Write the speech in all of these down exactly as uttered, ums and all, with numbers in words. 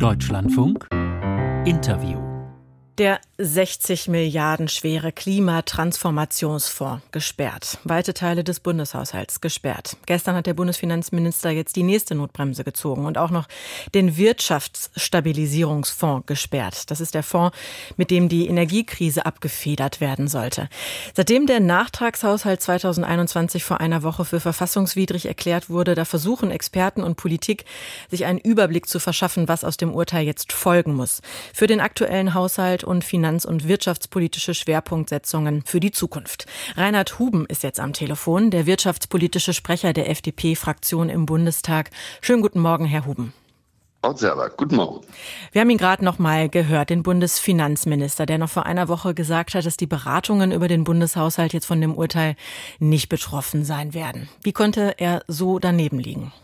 Deutschlandfunk Interview. Der sechzig Milliarden schwere Klimatransformationsfonds gesperrt. Weite Teile des Bundeshaushalts gesperrt. Gestern hat der Bundesfinanzminister jetzt die nächste Notbremse gezogen und auch noch den Wirtschaftsstabilisierungsfonds gesperrt. Das ist der Fonds, mit dem die Energiekrise abgefedert werden sollte. Seitdem der Nachtragshaushalt zweitausendeinundzwanzig vor einer Woche für verfassungswidrig erklärt wurde, da versuchen Experten und Politik, sich einen Überblick zu verschaffen, was aus dem Urteil jetzt folgen muss. Für den aktuellen Haushalt und finanz- und wirtschaftspolitische Schwerpunktsetzungen für die Zukunft. Reinhard Huben ist jetzt am Telefon, der wirtschaftspolitische Sprecher der F D P-Fraktion im Bundestag. Schönen guten Morgen, Herr Huben. Frau Zerber, guten Morgen. Wir haben ihn gerade noch mal gehört, den Bundesfinanzminister, der noch vor einer Woche gesagt hat, dass die Beratungen über den Bundeshaushalt jetzt von dem Urteil nicht betroffen sein werden. Wie konnte er so daneben liegen?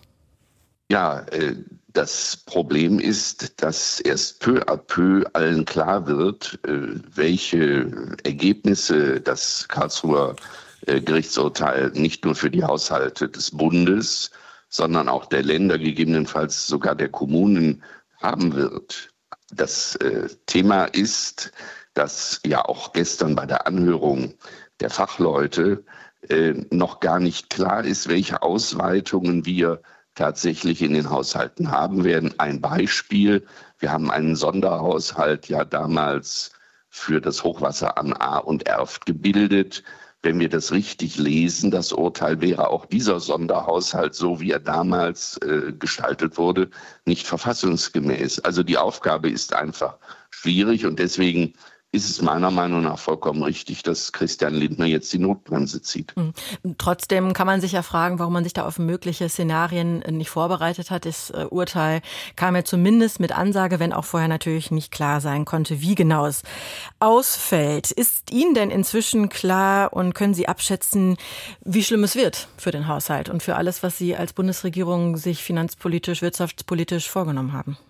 Ja, äh, das Problem ist, dass erst peu à peu allen klar wird, äh, welche Ergebnisse das Karlsruher äh, Gerichtsurteil nicht nur für die Haushalte des Bundes, sondern auch der Länder, gegebenenfalls sogar der Kommunen haben wird. Das äh, Thema ist, dass ja auch gestern bei der Anhörung der Fachleute äh, noch gar nicht klar ist, welche Ausweitungen wir tatsächlich in den Haushalten haben werden. Ein Beispiel: Wir haben einen Sonderhaushalt ja damals für das Hochwasser an Ahr und Erft gebildet. Wenn wir das richtig lesen, das Urteil, wäre auch dieser Sonderhaushalt, so wie er damals äh, gestaltet wurde, nicht verfassungsgemäß. Also die Aufgabe ist einfach schwierig und deswegen ist es meiner Meinung nach vollkommen richtig, dass Christian Lindner jetzt die Notbremse zieht. Trotzdem kann man sich ja fragen, warum man sich da auf mögliche Szenarien nicht vorbereitet hat. Das Urteil kam ja zumindest mit Ansage, wenn auch vorher natürlich nicht klar sein konnte, wie genau es ausfällt. Ist Ihnen denn inzwischen klar und können Sie abschätzen, wie schlimm es wird für den Haushalt und für alles, was Sie als Bundesregierung sich finanzpolitisch, wirtschaftspolitisch vorgenommen haben?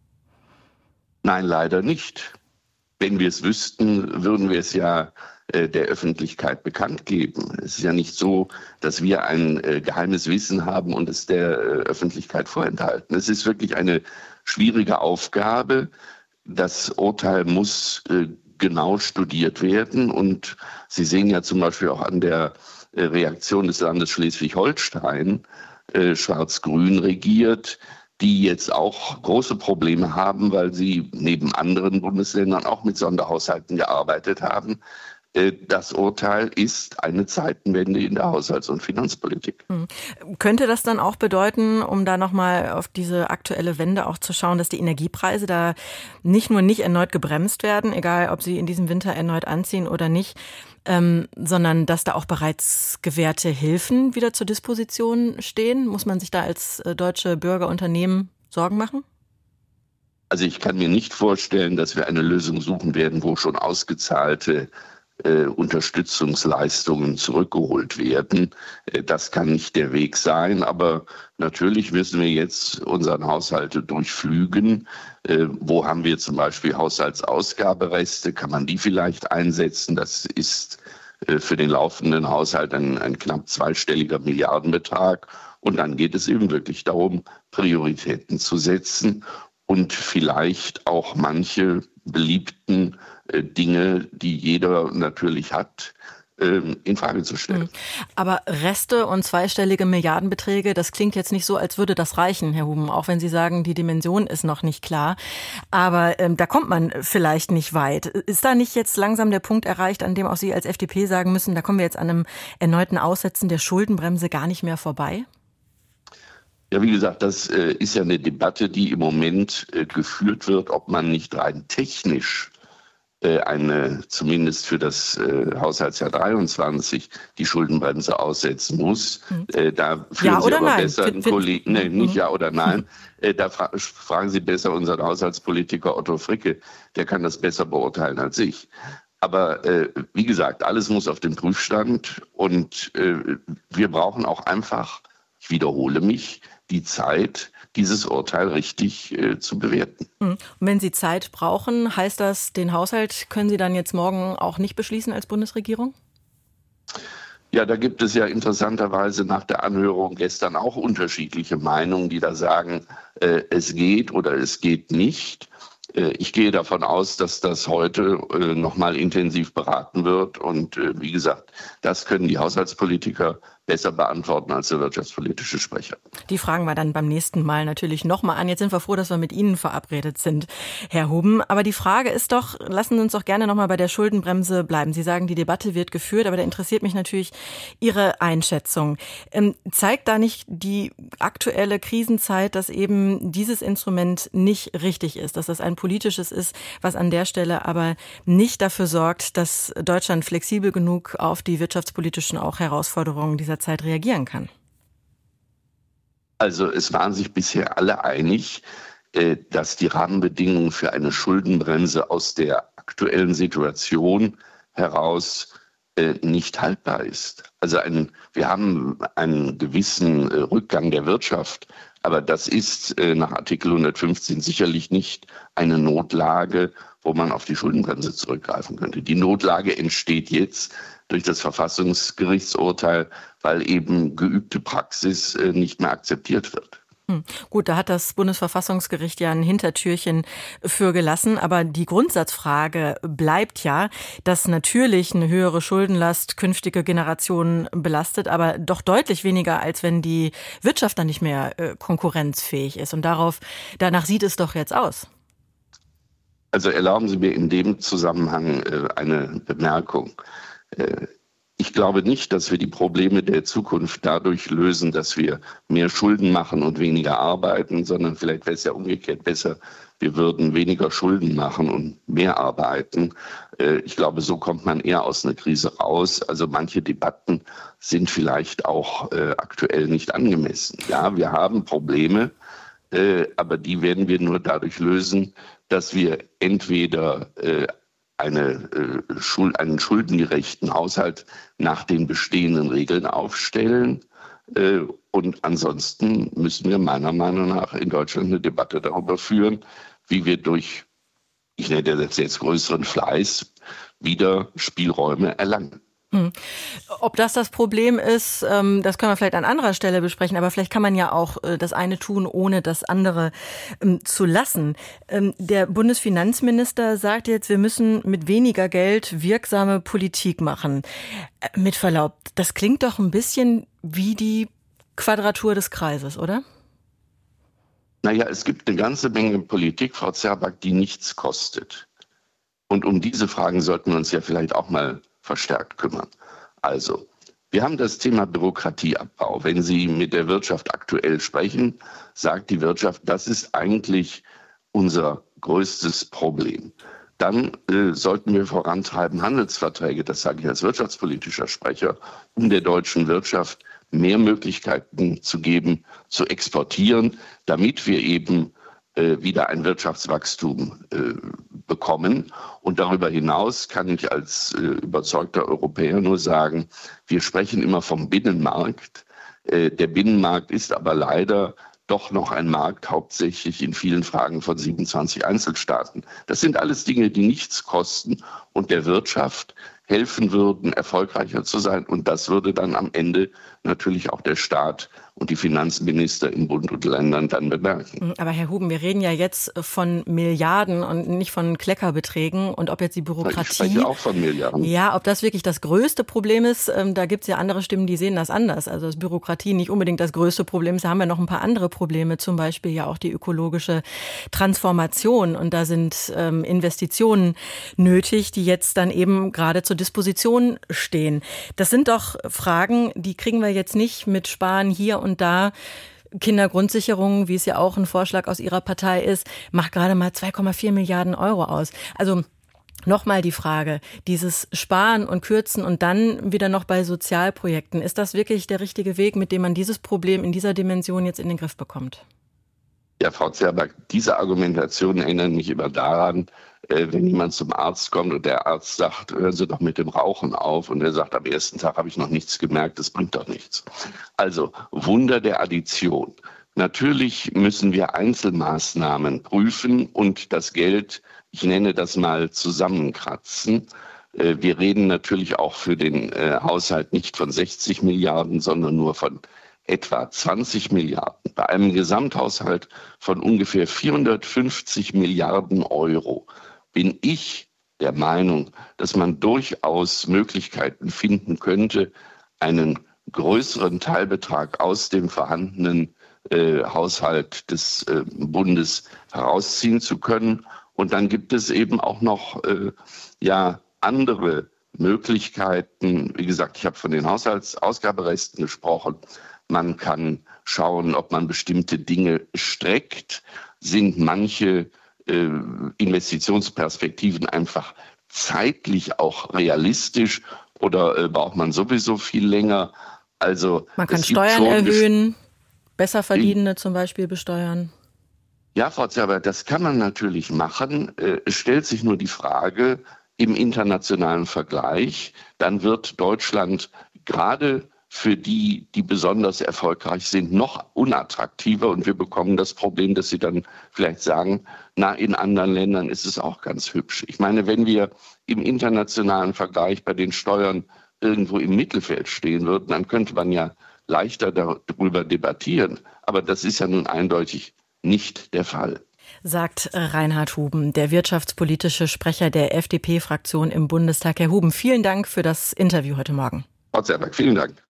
Nein, leider nicht. Wenn wir es wüssten, würden wir es ja äh, der Öffentlichkeit bekannt geben. Es ist ja nicht so, dass wir ein äh, geheimes Wissen haben und es der äh, Öffentlichkeit vorenthalten. Es ist wirklich eine schwierige Aufgabe. Das Urteil muss äh, genau studiert werden. Und Sie sehen ja zum Beispiel auch an der äh, Reaktion des Landes Schleswig-Holstein, äh, schwarz-grün regiert, die jetzt auch große Probleme haben, weil sie neben anderen Bundesländern auch mit Sonderhaushalten gearbeitet haben. Das Urteil ist eine Zeitenwende in der Haushalts- und Finanzpolitik. Hm. Könnte das dann auch bedeuten, um da nochmal auf diese aktuelle Wende auch zu schauen, dass die Energiepreise da nicht nur nicht erneut gebremst werden, egal ob sie in diesem Winter erneut anziehen oder nicht, ähm, sondern dass da auch bereits gewährte Hilfen wieder zur Disposition stehen? Muss man sich da als äh, deutsche Bürger, Unternehmen Sorgen machen? Also ich kann mir nicht vorstellen, dass wir eine Lösung suchen werden, wo schon ausgezahlte Äh, Unterstützungsleistungen zurückgeholt werden. Äh, das kann nicht der Weg sein, aber natürlich müssen wir jetzt unseren Haushalt durchflügen. Äh, wo haben wir zum Beispiel Haushaltsausgabereste? Kann man die vielleicht einsetzen? Das ist äh, für den laufenden Haushalt ein, ein knapp zweistelliger Milliardenbetrag. Und dann geht es eben wirklich darum, Prioritäten zu setzen und vielleicht auch manche beliebten äh, Dinge, die jeder natürlich hat, ähm, in Frage zu stellen. Aber Reste und zweistellige Milliardenbeträge, das klingt jetzt nicht so, als würde das reichen, Herr Huben, auch wenn Sie sagen, die Dimension ist noch nicht klar. Aber ähm, da kommt man vielleicht nicht weit. Ist da nicht jetzt langsam der Punkt erreicht, an dem auch Sie als F D P sagen müssen, da kommen wir jetzt an einem erneuten Aussetzen der Schuldenbremse gar nicht mehr vorbei? Ja, wie gesagt, das äh, ist ja eine Debatte, die im Moment äh, geführt wird, ob man nicht rein technisch äh, eine, zumindest für das äh, Haushaltsjahr dreiundzwanzig, die Schuldenbremse aussetzen muss. Mhm. Äh, da führen ja Sie aber nein? besser einen Kollegen, nee, nicht mhm. ja oder nein, äh, da fra- fragen Sie besser unseren Haushaltspolitiker Otto Fricke, der kann das besser beurteilen als ich. Aber äh, wie gesagt, alles muss auf den Prüfstand und äh, wir brauchen auch einfach, ich wiederhole mich, die Zeit, dieses Urteil richtig äh, zu bewerten. Und wenn Sie Zeit brauchen, heißt das, den Haushalt können Sie dann jetzt morgen auch nicht beschließen als Bundesregierung? Ja, da gibt es ja interessanterweise nach der Anhörung gestern auch unterschiedliche Meinungen, die da sagen, äh, es geht oder es geht nicht. Äh, ich gehe davon aus, dass das heute äh, nochmal intensiv beraten wird. Und äh, wie gesagt, das können die Haushaltspolitiker besser beantworten als der wirtschaftspolitische Sprecher. Die fragen wir dann beim nächsten Mal natürlich nochmal an. Jetzt sind wir froh, dass wir mit Ihnen verabredet sind, Herr Huben. Aber die Frage ist doch, lassen Sie uns doch gerne nochmal bei der Schuldenbremse bleiben. Sie sagen, die Debatte wird geführt, aber da interessiert mich natürlich Ihre Einschätzung. Ähm, zeigt da nicht die aktuelle Krisenzeit, dass eben dieses Instrument nicht richtig ist, dass das ein politisches ist, was an der Stelle aber nicht dafür sorgt, dass Deutschland flexibel genug auf die wirtschaftspolitischen auch Herausforderungen dieser Zeit reagieren kann? Also es waren sich bisher alle einig, dass die Rahmenbedingungen für eine Schuldenbremse aus der aktuellen Situation heraus nicht haltbar ist. Also ein, wir haben einen gewissen Rückgang der Wirtschaft, aber das ist nach Artikel hundertfünfzehn sicherlich nicht eine Notlage, wo man auf die Schuldenbremse zurückgreifen könnte. Die Notlage entsteht jetzt durch das Verfassungsgerichtsurteil, weil eben geübte Praxis nicht mehr akzeptiert wird. Hm. Gut, da hat das Bundesverfassungsgericht ja ein Hintertürchen für gelassen. Aber die Grundsatzfrage bleibt ja, dass natürlich eine höhere Schuldenlast künftige Generationen belastet, aber doch deutlich weniger, als wenn die Wirtschaft dann nicht mehr äh, konkurrenzfähig ist. Und darauf, danach sieht es doch jetzt aus. Also erlauben Sie mir in dem Zusammenhang äh, eine Bemerkung. Äh, Ich glaube nicht, dass wir die Probleme der Zukunft dadurch lösen, dass wir mehr Schulden machen und weniger arbeiten, sondern vielleicht wäre es ja umgekehrt besser, wir würden weniger Schulden machen und mehr arbeiten. Ich glaube, so kommt man eher aus einer Krise raus. Also manche Debatten sind vielleicht auch aktuell nicht angemessen. Ja, wir haben Probleme, aber die werden wir nur dadurch lösen, dass wir entweder Eine, äh, Schuld, einen schuldengerechten Haushalt nach den bestehenden Regeln aufstellen. Äh, und ansonsten müssen wir meiner Meinung nach in Deutschland eine Debatte darüber führen, wie wir durch, ich nenne das jetzt größeren Fleiß, wieder Spielräume erlangen. Hm. Ob das das Problem ist, das können wir vielleicht an anderer Stelle besprechen, aber vielleicht kann man ja auch das eine tun, ohne das andere zu lassen. Der Bundesfinanzminister sagt jetzt, wir müssen mit weniger Geld wirksame Politik machen. Mit Verlaub, das klingt doch ein bisschen wie die Quadratur des Kreises, oder? Naja, es gibt eine ganze Menge Politik, Frau Zerback, die nichts kostet. Und um diese Fragen sollten wir uns ja vielleicht auch mal verstärkt kümmern. Also, wir haben das Thema Bürokratieabbau. Wenn Sie mit der Wirtschaft aktuell sprechen, sagt die Wirtschaft, das ist eigentlich unser größtes Problem. Dann äh, sollten wir vorantreiben Handelsverträge, das sage ich als wirtschaftspolitischer Sprecher, um der deutschen Wirtschaft mehr Möglichkeiten zu geben, zu exportieren, damit wir eben äh, wieder ein Wirtschaftswachstum äh, bekommen. Und darüber hinaus kann ich als äh, überzeugter Europäer nur sagen, wir sprechen immer vom Binnenmarkt. Äh, der Binnenmarkt ist aber leider doch noch ein Markt, hauptsächlich in vielen Fragen von siebenundzwanzig Einzelstaaten. Das sind alles Dinge, die nichts kosten und der Wirtschaft helfen würden, erfolgreicher zu sein. Und das würde dann am Ende natürlich auch der Staat und die Finanzminister in Bund und Ländern dann bemerken. Aber Herr Huben, wir reden ja jetzt von Milliarden und nicht von Kleckerbeträgen. Und ob jetzt die Bürokratie... Ich spreche auch von Milliarden. Ja, ob das wirklich das größte Problem ist, da gibt es ja andere Stimmen, die sehen das anders. Also dass Bürokratie nicht unbedingt das größte Problem ist. Da haben wir noch ein paar andere Probleme, zum Beispiel ja auch die ökologische Transformation. Und da sind ähm, Investitionen nötig, die jetzt dann eben gerade zur Disposition stehen. Das sind doch Fragen, die kriegen wir jetzt nicht mit Sparen hier und da. Kindergrundsicherung, wie es ja auch ein Vorschlag aus Ihrer Partei ist, macht gerade mal zwei Komma vier Milliarden Euro aus. Also nochmal die Frage, dieses Sparen und Kürzen und dann wieder noch bei Sozialprojekten, ist das wirklich der richtige Weg, mit dem man dieses Problem in dieser Dimension jetzt in den Griff bekommt? Ja, Frau Zerback, diese Argumentation erinnert mich immer daran, äh, wenn jemand zum Arzt kommt und der Arzt sagt, hören Sie doch mit dem Rauchen auf. Und er sagt, am ersten Tag habe ich noch nichts gemerkt, das bringt doch nichts. Also Wunder der Addition. Natürlich müssen wir Einzelmaßnahmen prüfen und das Geld, ich nenne das mal, zusammenkratzen. Äh, wir reden natürlich auch für den äh, Haushalt nicht von sechzig Milliarden, sondern nur von etwa zwanzig Milliarden, bei einem Gesamthaushalt von ungefähr vierhundertfünfzig Milliarden Euro, bin ich der Meinung, dass man durchaus Möglichkeiten finden könnte, einen größeren Teilbetrag aus dem vorhandenen äh, Haushalt des äh, Bundes herausziehen zu können. Und dann gibt es eben auch noch äh, ja, andere Möglichkeiten. Wie gesagt, ich habe von den Haushaltsausgaberesten gesprochen. Man kann schauen, ob man bestimmte Dinge streckt. Sind manche äh, Investitionsperspektiven einfach zeitlich auch realistisch oder äh, braucht man sowieso viel länger? Also man kann Steuern erhöhen, besser Verdienende zum Beispiel besteuern. Ja, Frau Zerber, das kann man natürlich machen. Äh, es stellt sich nur die Frage im internationalen Vergleich, dann wird Deutschland gerade für die, die besonders erfolgreich sind, noch unattraktiver und wir bekommen das Problem, dass sie dann vielleicht sagen, na, in anderen Ländern ist es auch ganz hübsch. Ich meine, wenn wir im internationalen Vergleich bei den Steuern irgendwo im Mittelfeld stehen würden, dann könnte man ja leichter darüber debattieren. Aber das ist ja nun eindeutig nicht der Fall. Sagt Reinhard Huben, der wirtschaftspolitische Sprecher der F D P-Fraktion im Bundestag. Herr Huben, vielen Dank für das Interview heute Morgen. Frau Zerberg, vielen Dank.